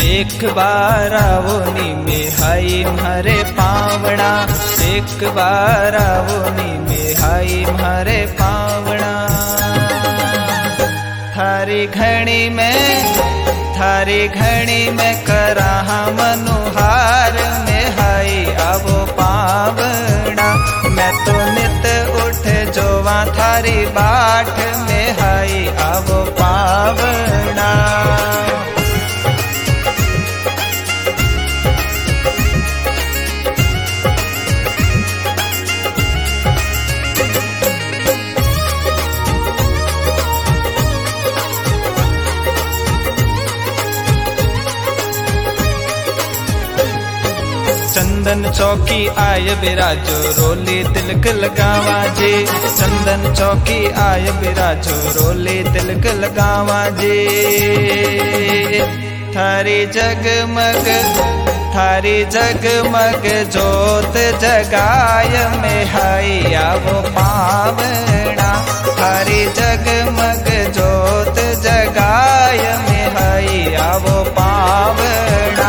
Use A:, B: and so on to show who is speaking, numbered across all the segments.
A: एक बार आवो नी में हाई म्हारे पावड़ा, एक बार आवो नी में हाई म्हारे पावड़ा। थारी घणी में कराहा मनुहार में हाई आवो पावड़ा। मैं तो नित उठ जोवा थारी बाट में हाई आवो पावड़ा। चंदन चौकी आय बिराजो रोली तिलक लगावा जी। चंदन चौकी आय बिराजो रोली तिलक लगावा जी। थारी जगमग जोत जगाय में हाई आवो पावड़ा। थारी जगमग जोत जगाय में हाई आवो पावड़ा।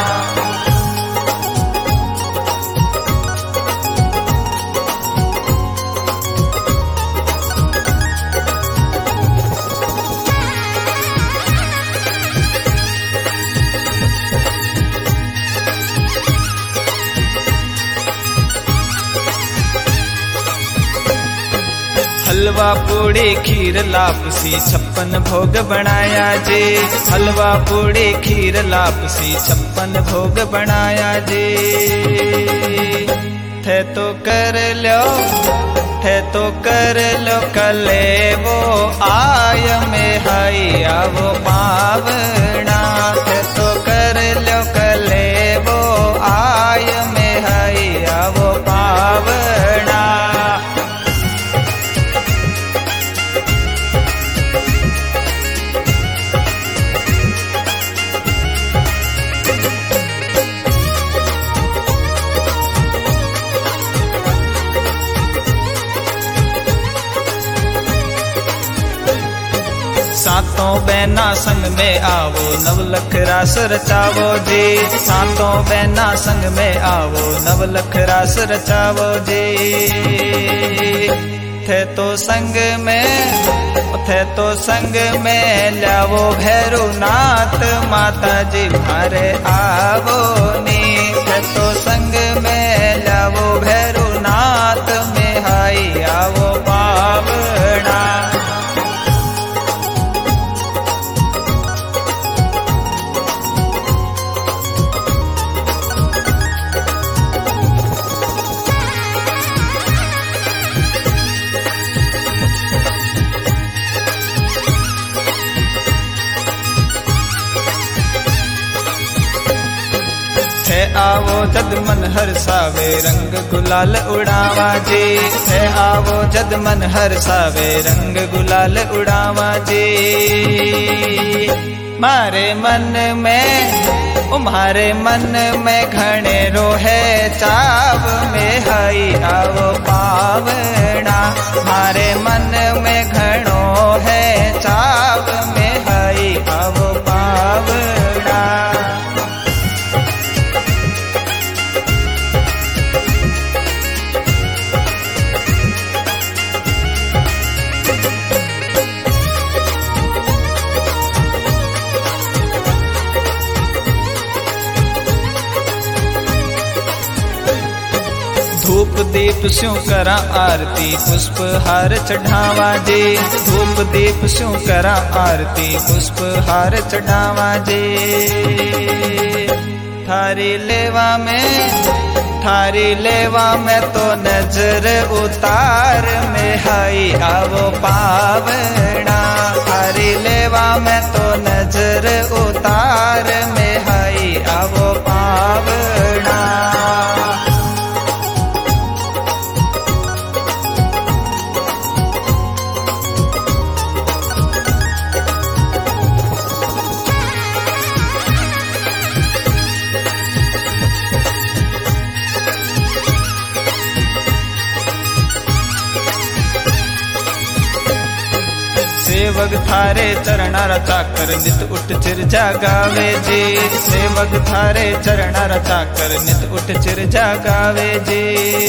A: हलवा पूड़ी खीर लापसी 56 भोग बनाया जी। हलवा पूड़ी खीर लापसी 56 भोग बनाया जी। थे तो कर लो कले वो आय में हाई आवो पावड़ा। थे तो कर लो कले वो आय में हाई आवो पावड़ा। सातों बहना संग में आवो नवलख रास रचावो जी। सातों बहना संग में आवो नवलख रास रचावो जी। थे तो संग में लावो भैरुनाथ माता जी मारे आवो नी। थे तो संग में लावो भैरुनाथ में हाई आवो पावड़ा। है आवो जद मन हर्षावे रंग गुलाल उड़ावा जी। है आवो जद मन हर्षावे रंग गुलाल उड़ावा जी। मारे मन में घणे रोहे चाव में हाई आवो पावड़ा। मारे मन में घणो है चाव में हाई आवो पावड़ा। धूप दीप स्यों करा आरती पुष्प हार चढ़ावा जी। धूप दीप स्यों करा आरती पुष्प हार चढ़ावा जी। थारी लेवा में तो नजर उतार में हाई आवो पावड़ा। थारी लेवा में तो नजर उतार में हाई आवो पावड़ा। सेवक थारे चरणार चाकर नित उठ चिर जागावे जी। सेवक थारे चरणार चाकर नित उठ चिर जागावे जी।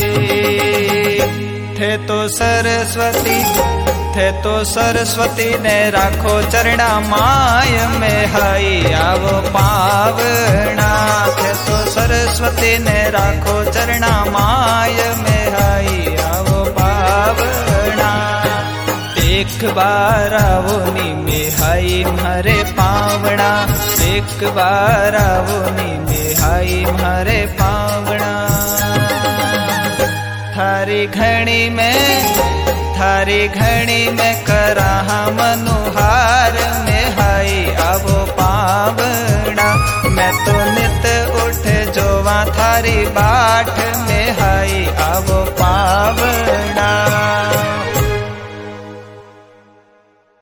A: थे तो सरस्वती ने राखो चरणा माय में हाई आवो पावना। थे तो सरस्वती ने राखो चरणा माय में हाई आवो पावना। एक बार आवो नी में हाई मारे पावना। एक बार आवो नी में हाई मारे पावना। थारी घणी में कराहा मनुहार में हाई आवो पावना। मैं तो नित उठ जोवा थारी बाट